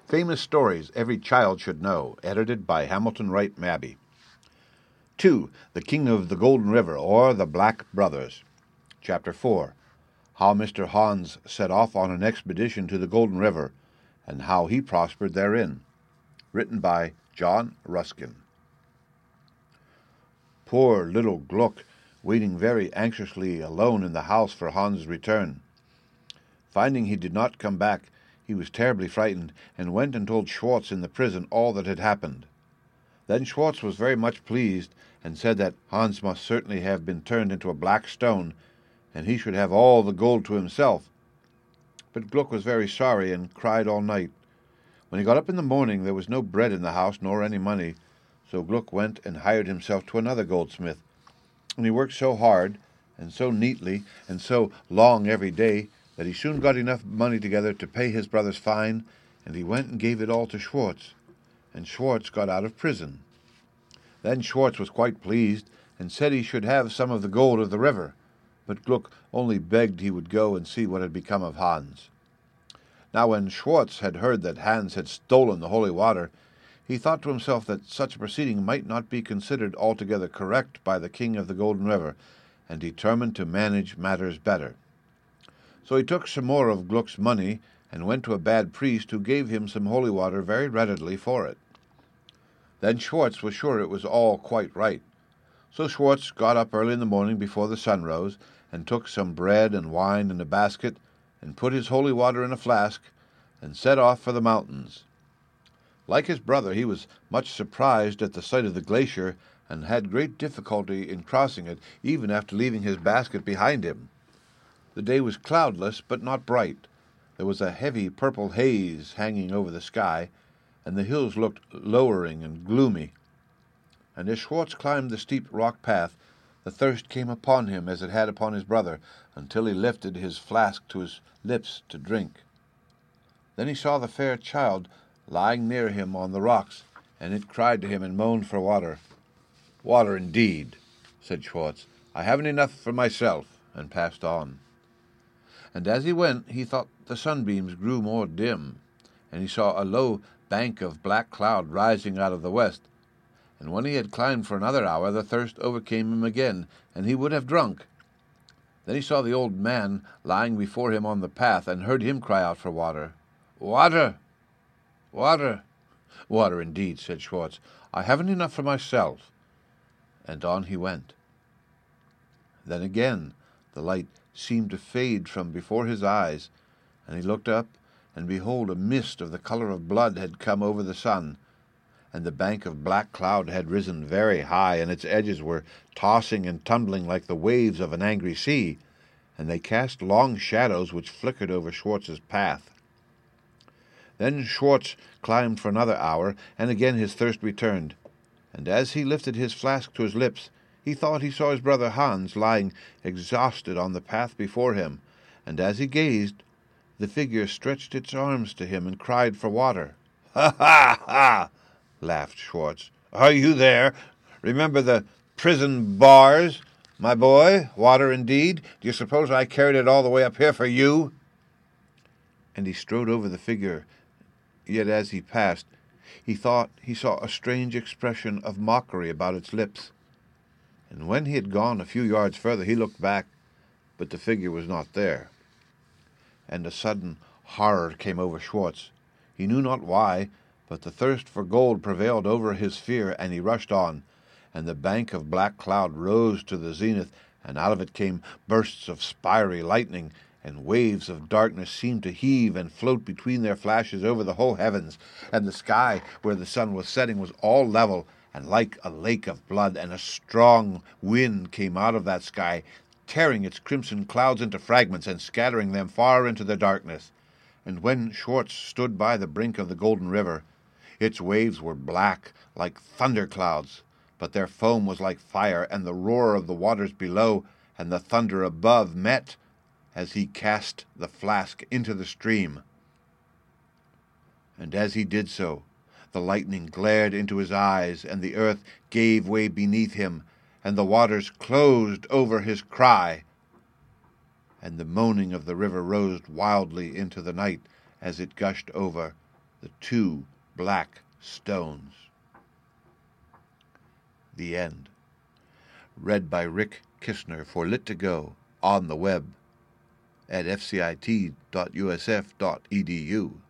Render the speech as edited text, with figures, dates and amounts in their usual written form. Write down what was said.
Famous Stories Every Child Should Know, edited by Hamilton Wright Mabie. 2. The King of the Golden River, or the Black Brothers. Chapter 4. How Mr. Hans set off on an expedition to the Golden River, and how he prospered therein. Written by John Ruskin. Poor little Gluck, waiting very anxiously alone in the house for Hans' return. Finding he did not come back, he was terribly frightened, and went and told Schwartz in the prison all that had happened. Then Schwartz was very much pleased, and said that Hans must certainly have been turned into a black stone, and he should have all the gold to himself. But Gluck was very sorry, and cried all night. When he got up in the morning, there was no bread in the house, nor any money, so Gluck went and hired himself to another goldsmith. And he worked so hard, and so neatly, and so long every day, that he soon got enough money together to pay his brother's fine, and he went and gave it all to Schwartz, and Schwartz got out of prison. Then Schwartz was quite pleased, and said he should have some of the gold of the river, but Gluck only begged he would go and see what had become of Hans. Now when Schwartz had heard that Hans had stolen the holy water, he thought to himself that such a proceeding might not be considered altogether correct by the King of the Golden River, and determined to manage matters better. So he took some more of Gluck's money, and went to a bad priest, who gave him some holy water very readily for it. Then Schwartz was sure it was all quite right. So Schwartz got up early in the morning before the sun rose, and took some bread and wine in a basket, and put his holy water in a flask, and set off for the mountains. Like his brother, he was much surprised at the sight of the glacier, and had great difficulty in crossing it, even after leaving his basket behind him. The day was cloudless, but not bright. There was a heavy purple haze hanging over the sky, and the hills looked lowering and gloomy. And as Schwartz climbed the steep rock path, the thirst came upon him as it had upon his brother, until he lifted his flask to his lips to drink. Then he saw the fair child lying near him on the rocks, and it cried to him and moaned for water. "Water indeed," said Schwartz. "I haven't enough for myself," and passed on. And as he went, he thought the sunbeams grew more dim, and he saw a low bank of black cloud rising out of the west. And when he had climbed for another hour, the thirst overcame him again, and he would have drunk. Then he saw the old man lying before him on the path, and heard him cry out for water. "Water! Water!" "Water indeed," said Schwartz. "I haven't enough for myself." And on he went. Then again the light seemed to fade from before his eyes, and he looked up, and behold, a mist of the color of blood had come over the sun, and the bank of black cloud had risen very high, and its edges were tossing and tumbling like the waves of an angry sea, and they cast long shadows which flickered over Schwartz's path. Then Schwartz climbed for another hour, and again his thirst returned, and as he lifted his flask to his lips, he thought he saw his brother Hans lying exhausted on the path before him, and as he gazed, the figure stretched its arms to him and cried for water. "Ha, ha, ha!" laughed Schwartz. "Are you there? Remember the prison bars? My boy, water indeed. Do you suppose I carried it all the way up here for you?" And he strode over the figure, yet as he passed, he thought he saw a strange expression of mockery about its lips. And when he had gone a few yards further, he looked back, but the figure was not there. And a sudden horror came over Schwartz. He knew not why, but the thirst for gold prevailed over his fear, and he rushed on, and the bank of black cloud rose to the zenith, and out of it came bursts of spiry lightning, and waves of darkness seemed to heave and float between their flashes over the whole heavens, and the sky where the sun was setting was all level, and like a lake of blood, and a strong wind came out of that sky, tearing its crimson clouds into fragments, and scattering them far into the darkness. And when Schwartz stood by the brink of the Golden River, its waves were black like thunder clouds, but their foam was like fire, and the roar of the waters below and the thunder above met as he cast the flask into the stream. And as he did so, the lightning glared into his eyes, and the earth gave way beneath him, and the waters closed over his cry. And the moaning of the river rose wildly into the night as it gushed over, The Two Black Stones. The End. Read by Rick Kishner for Lit2Go on the web at fcit.usf.edu.